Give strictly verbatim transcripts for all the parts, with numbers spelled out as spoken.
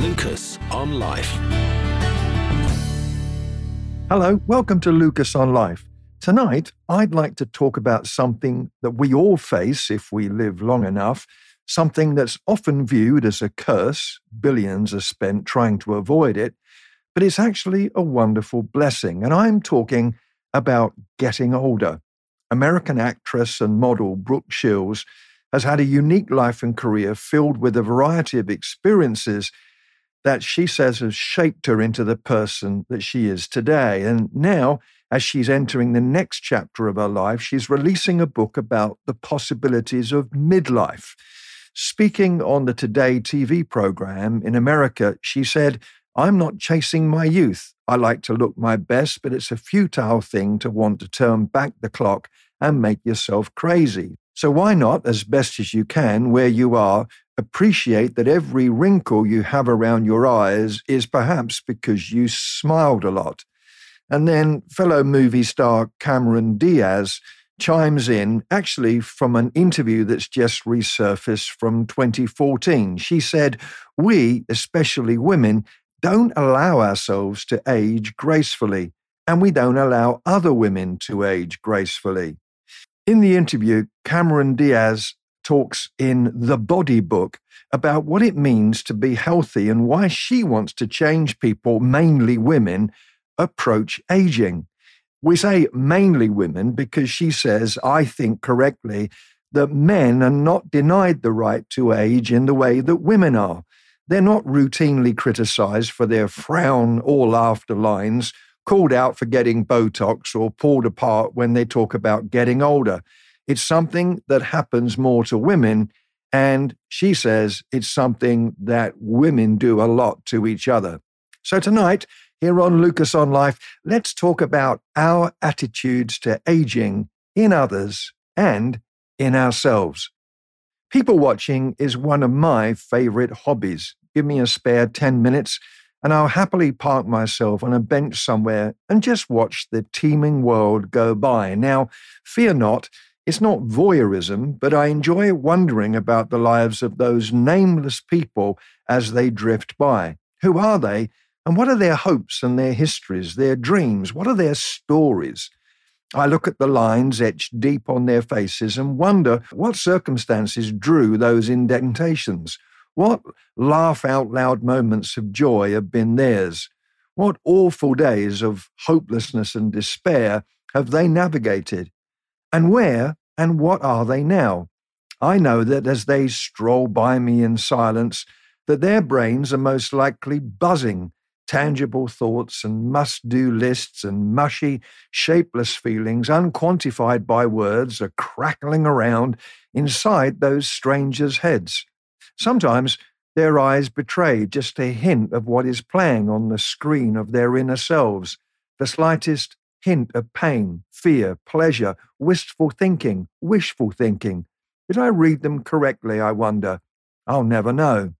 Lucas on Life. Hello, welcome to Lucas on Life. Tonight, I'd like to talk about something that we all face if we live long enough, something that's often viewed as a curse. Billions are spent trying to avoid it, but it's actually a wonderful blessing. And I'm talking about getting older. American actress and model Brooke Shields has had a unique life and career filled with a variety of experiences that she says has shaped her into the person that she is today. And now, as she's entering the next chapter of her life, she's releasing a book about the possibilities of midlife. Speaking on the Today T V program in America, she said, "I'm not chasing my youth. I like to look my best, but it's a futile thing to want to turn back the clock and make yourself crazy. So why not, as best as you can, where you are, appreciate that every wrinkle you have around your eyes is perhaps because you smiled a lot." And then fellow movie star Cameron Diaz chimes in, actually from an interview that's just resurfaced from twenty fourteen. She said, "We, especially women, don't allow ourselves to age gracefully, and we don't allow other women to age gracefully." In the interview, Cameron Diaz talks in The Body Book about what it means to be healthy and why she wants to change people, mainly women, approach aging. We say mainly women because she says, I think correctly, that men are not denied the right to age in the way that women are. They're not routinely criticized for their frown or laughter lines, called out for getting Botox or pulled apart when they talk about getting older. It's something that happens more to women, and she says it's something that women do a lot to each other. So tonight, here on Lucas on Life, let's talk about our attitudes to aging in others and in ourselves. People watching is one of my favorite hobbies. Give me a spare ten minutes, and I'll happily park myself on a bench somewhere and just watch the teeming world go by. Now, fear not, it's not voyeurism, but I enjoy wondering about the lives of those nameless people as they drift by. Who are they, and what are their hopes and their histories, their dreams? What are their stories? I look at the lines etched deep on their faces and wonder what circumstances drew those indentations. What laugh-out-loud moments of joy have been theirs? What awful days of hopelessness and despair have they navigated? And where and what are they now? I know that as they stroll by me in silence, that their brains are most likely buzzing. Tangible thoughts and must-do lists and mushy, shapeless feelings, unquantified by words, are crackling around inside those strangers' heads. Sometimes their eyes betray just a hint of what is playing on the screen of their inner selves, the slightest hint of pain, fear, pleasure, wistful thinking, wishful thinking. Did I read them correctly, I wonder? I'll never know.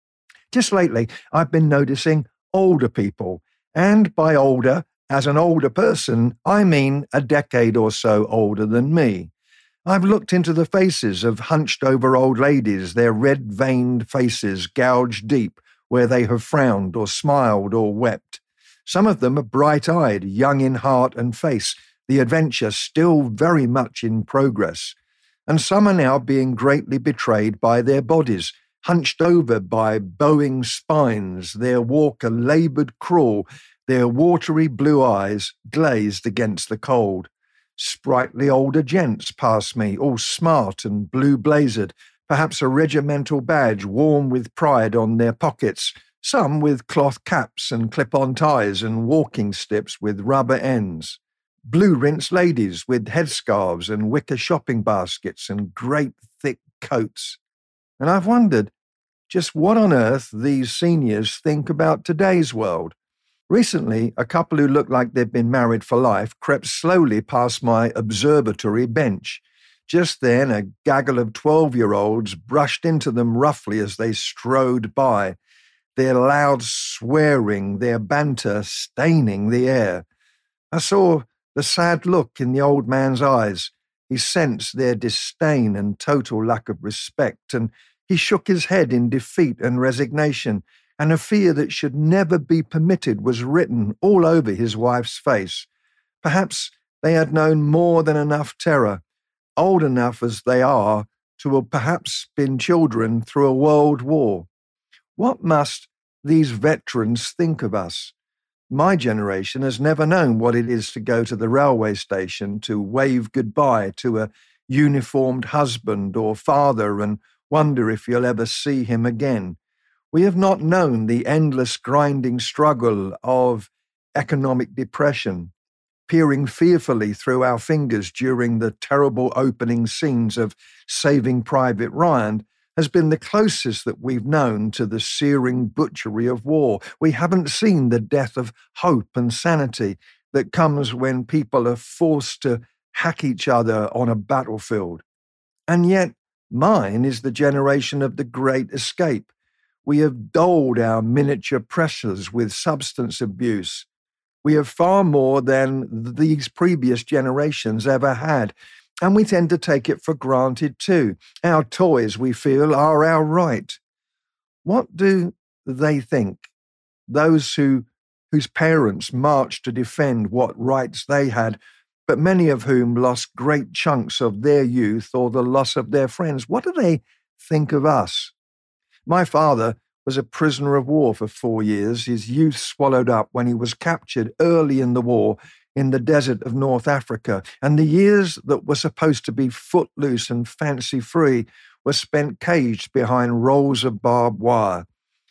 Just lately, I've been noticing older people, and by older, as an older person, I mean a decade or so older than me. I've looked into the faces of hunched-over old ladies, their red-veined faces gouged deep where they have frowned or smiled or wept. Some of them are bright-eyed, young in heart and face, the adventure still very much in progress. And some are now being greatly betrayed by their bodies, hunched over by bowing spines, their walk a laboured crawl, their watery blue eyes glazed against the cold. Sprightly older gents pass me, all smart and blue-blazered, perhaps a regimental badge warm with pride on their pockets, some with cloth caps and clip-on ties and walking sticks with rubber ends. Blue-rinsed ladies with headscarves and wicker shopping baskets and great thick coats. And I've wondered just what on earth these seniors think about today's world. Recently, a couple who looked like they'd been married for life crept slowly past my observatory bench. Just then, a gaggle of twelve-year-olds brushed into them roughly as they strode by, their loud swearing, their banter staining the air. I saw the sad look in the old man's eyes. He sensed their disdain and total lack of respect, and he shook his head in defeat and resignation, and a fear that should never be permitted was written all over his wife's face. Perhaps they had known more than enough terror, old enough as they are to have perhaps been children through a world war. What must these veterans think of us? My generation has never known what it is to go to the railway station to wave goodbye to a uniformed husband or father and wonder if you'll ever see him again. We have not known the endless grinding struggle of economic depression, peering fearfully through our fingers during the terrible opening scenes of Saving Private Ryan has been the closest that we've known to the searing butchery of war. We haven't seen the death of hope and sanity that comes when people are forced to hack each other on a battlefield. And yet, mine is the generation of the Great Escape. We have dulled our miniature pressures with substance abuse. We have far more than these previous generations ever had, and we tend to take it for granted too. Our toys, we feel, are our right. What do they think? Those who whose parents marched to defend what rights they had, but many of whom lost great chunks of their youth or the loss of their friends. What do they think of us? My father was a prisoner of war for four years, his youth swallowed up when he was captured early in the war in the desert of North Africa, and the years that were supposed to be footloose and fancy-free were spent caged behind rolls of barbed wire.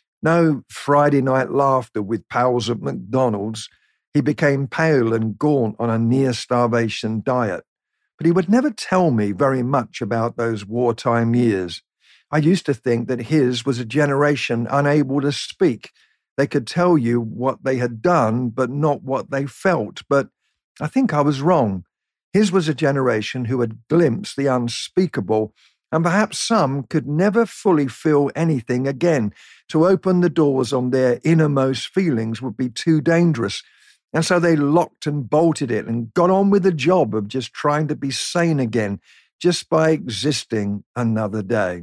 No Friday night laughter with pals at McDonald's. He became pale and gaunt on a near-starvation diet. But he would never tell me very much about those wartime years. I used to think that his was a generation unable to speak. They could tell you what they had done, but not what they felt. But I think I was wrong. His was a generation who had glimpsed the unspeakable, and perhaps some could never fully feel anything again. To open the doors on their innermost feelings would be too dangerous. And so they locked and bolted it and got on with the job of just trying to be sane again, just by existing another day.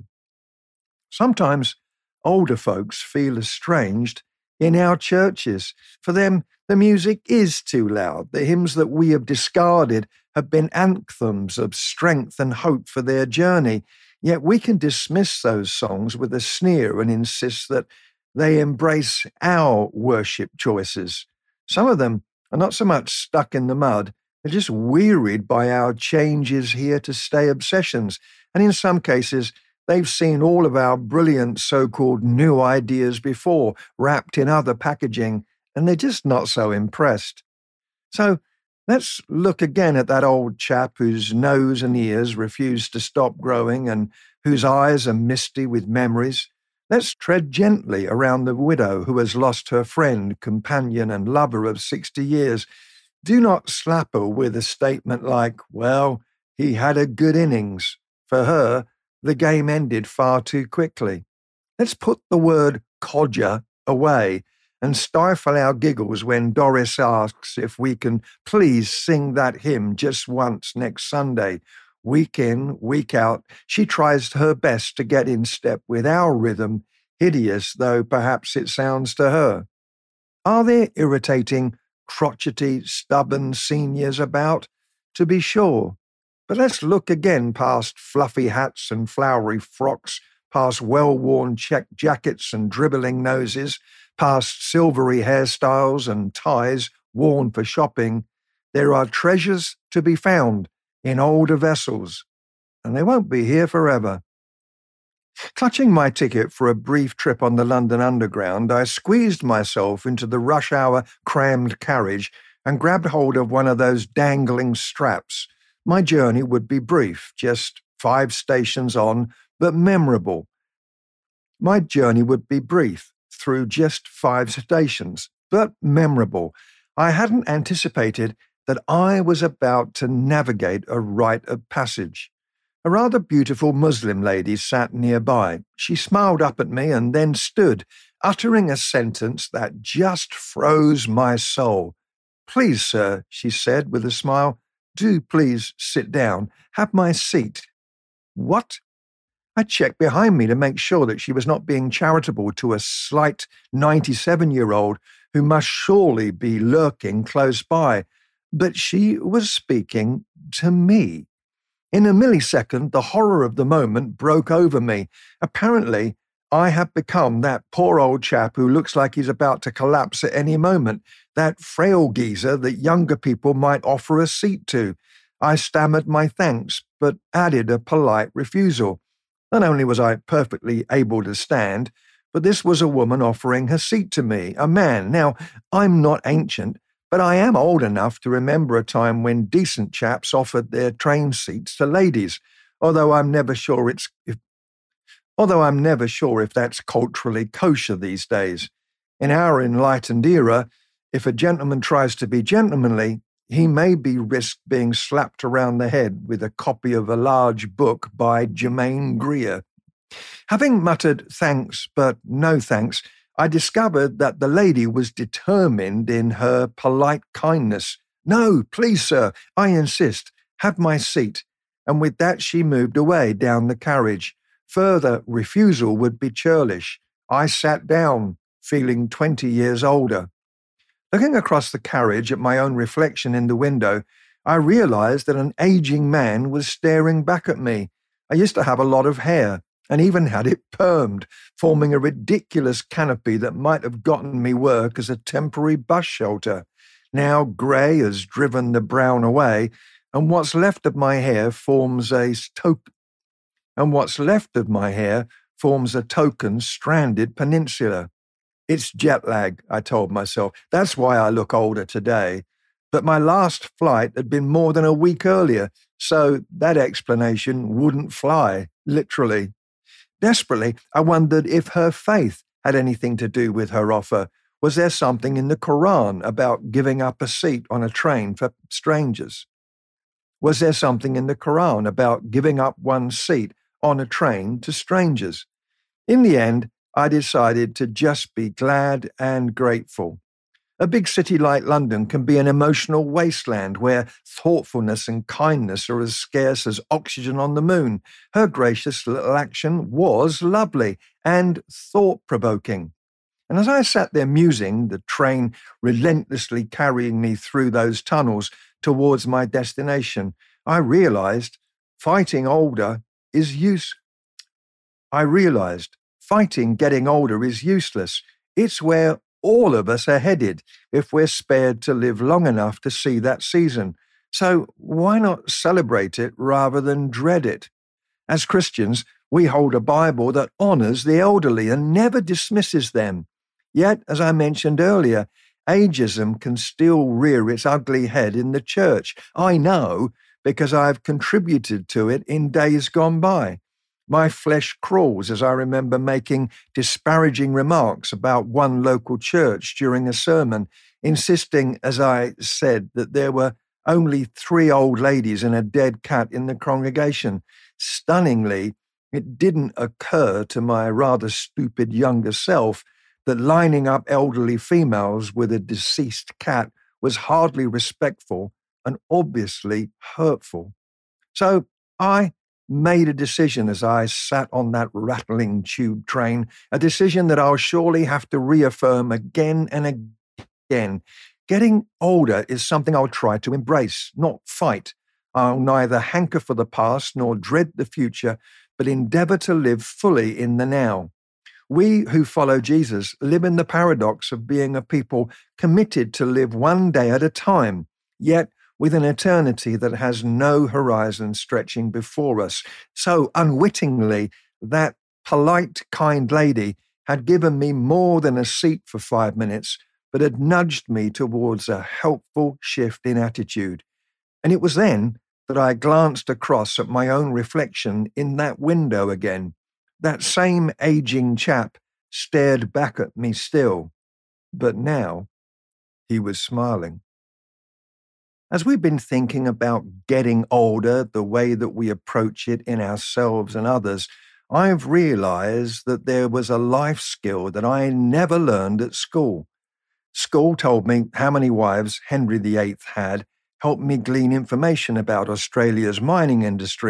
Sometimes older folks feel estranged in our churches. For them, the music is too loud. The hymns that we have discarded have been anthems of strength and hope for their journey. Yet we can dismiss those songs with a sneer and insist that they embrace our worship choices. Some of them are not so much stuck in the mud, they're just wearied by our changes here to stay obsessions. And in some cases, they've seen all of our brilliant so-called new ideas before, wrapped in other packaging, and they're just not so impressed. So let's look again at that old chap whose nose and ears refuse to stop growing and whose eyes are misty with memories. Let's tread gently around the widow who has lost her friend, companion, and lover of sixty years. Do not slap her with a statement like, well, he had a good innings. For her, the game ended far too quickly. Let's put the word codger away and stifle our giggles when Doris asks if we can please sing that hymn just once next Sunday. Week in, week out, she tries her best to get in step with our rhythm, hideous though perhaps it sounds to her. Are there irritating, crotchety, stubborn seniors about? To be sure. But let's look again past fluffy hats and flowery frocks, past well-worn check jackets and dribbling noses, past silvery hairstyles and ties worn for shopping. There are treasures to be found in older vessels, and they won't be here forever. Clutching my ticket for a brief trip on the London Underground, I squeezed myself into the rush-hour crammed carriage and grabbed hold of one of those dangling straps. My journey would be brief, just five stations on, but memorable. My journey would be brief, through just five stations, but memorable. I hadn't anticipated that I was about to navigate a rite of passage. A rather beautiful Muslim lady sat nearby. She smiled up at me and then stood, uttering a sentence that just froze my soul. "Please, sir," she said with a smile, "do please sit down. Have my seat." What? I checked behind me to make sure that she was not being charitable to a slight ninety-seven-year-old who must surely be lurking close by, but she was speaking to me. In a millisecond, the horror of the moment broke over me. Apparently, I had become that poor old chap who looks like he's about to collapse at any moment, that frail geezer that younger people might offer a seat to. I stammered my thanks, but added a polite refusal. Not only was I perfectly able to stand, but this was a woman offering her seat to me, a man. Now, I'm not ancient, but I am old enough to remember a time when decent chaps offered their train seats to ladies, although I'm never sure it's if, although I'm never sure if that's culturally kosher these days. In our enlightened era, if a gentleman tries to be gentlemanly, he may be risked being slapped around the head with a copy of a large book by Germaine Greer. Having muttered thanks but no thanks, I discovered that the lady was determined in her polite kindness. "No, please, sir, I insist. Have my seat." And with that she moved away down the carriage. Further refusal would be churlish. I sat down, feeling twenty years older. Looking across the carriage at my own reflection in the window, I realized that an aging man was staring back at me. I used to have a lot of hair, and even had it permed, forming a ridiculous canopy that might have gotten me work as a temporary bus shelter. Now grey has driven the brown away, and what's left of my hair forms a token. And what's left of my hair forms a token stranded peninsula. It's jet lag, I told myself. That's why I look older today. But my last flight had been more than a week earlier, so that explanation wouldn't fly, literally. Desperately, I wondered if her faith had anything to do with her offer. Was there something in the Quran about giving up a seat on a train for strangers? Was there something in the Quran about giving up one's seat on a train to strangers? In the end, I decided to just be glad and grateful. A big city like London can be an emotional wasteland where thoughtfulness and kindness are as scarce as oxygen on the moon. Her gracious little action was lovely and thought-provoking. And as I sat there musing, the train relentlessly carrying me through those tunnels towards my destination, I realized fighting older is use. I realized fighting getting older is useless. It's where all of us are headed if we're spared to live long enough to see that season. So why not celebrate it rather than dread it? As Christians, we hold a Bible that honors the elderly and never dismisses them. Yet, as I mentioned earlier, ageism can still rear its ugly head in the church. I know because I've contributed to it in days gone by. My flesh crawls as I remember making disparaging remarks about one local church during a sermon, insisting, as I said, that there were only three old ladies and a dead cat in the congregation. Stunningly, it didn't occur to my rather stupid younger self that lining up elderly females with a deceased cat was hardly respectful and obviously hurtful. So I made a decision as I sat on that rattling tube train, a decision that I'll surely have to reaffirm again and again. Getting older is something I'll try to embrace, not fight. I'll neither hanker for the past nor dread the future, but endeavor to live fully in the now. We who follow Jesus live in the paradox of being a people committed to live one day at a time, yet with an eternity that has no horizon stretching before us. So unwittingly, that polite, kind lady had given me more than a seat for five minutes, but had nudged me towards a helpful shift in attitude. And it was then that I glanced across at my own reflection in that window again. That same aging chap stared back at me still, but now he was smiling. As we've been thinking about getting older, the way that we approach it in ourselves and others, I've realized that there was a life skill that I never learned at school. School told me how many wives Henry the Eighth had, helped me glean information about Australia's mining industry,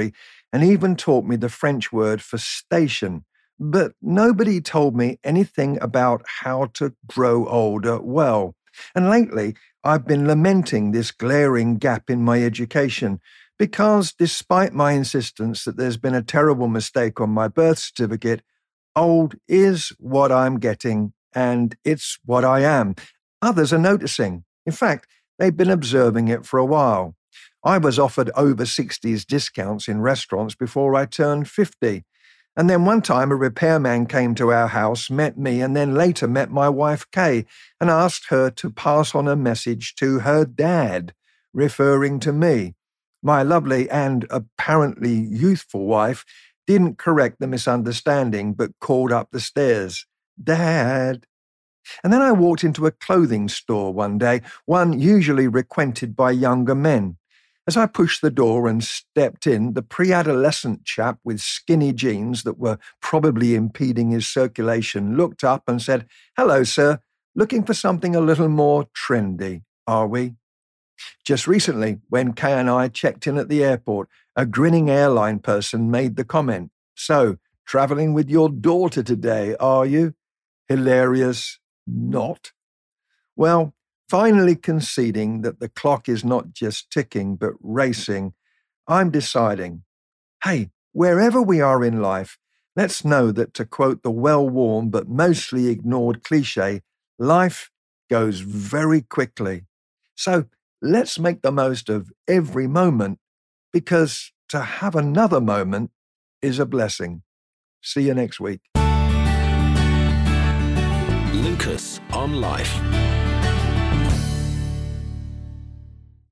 and even taught me the French word for station. But nobody told me anything about how to grow older well. And lately, I've been lamenting this glaring gap in my education because, despite my insistence that there's been a terrible mistake on my birth certificate, old is what I'm getting and it's what I am. Others are noticing. In fact, they've been observing it for a while. I was offered over sixties discounts in restaurants before I turned fifty. And then one time a repairman came to our house, met me, and then later met my wife Kay and asked her to pass on a message to her dad, referring to me. My lovely and apparently youthful wife didn't correct the misunderstanding but called up the stairs, "Dad." And then I walked into a clothing store one day, one usually frequented by younger men. As I pushed the door and stepped in, the pre-adolescent chap with skinny jeans that were probably impeding his circulation looked up and said, "Hello, sir. Looking for something a little more trendy, are we?" Just recently, when Kay and I checked in at the airport, a grinning airline person made the comment, "So, traveling with your daughter today, are you?" Hilarious. Not. Well, finally conceding that the clock is not just ticking but racing, I'm deciding, hey, wherever we are in life, let's know that, to quote the well-worn but mostly ignored cliche, life goes very quickly. So let's make the most of every moment, because to have another moment is a blessing. See you next week. Lucas on Life.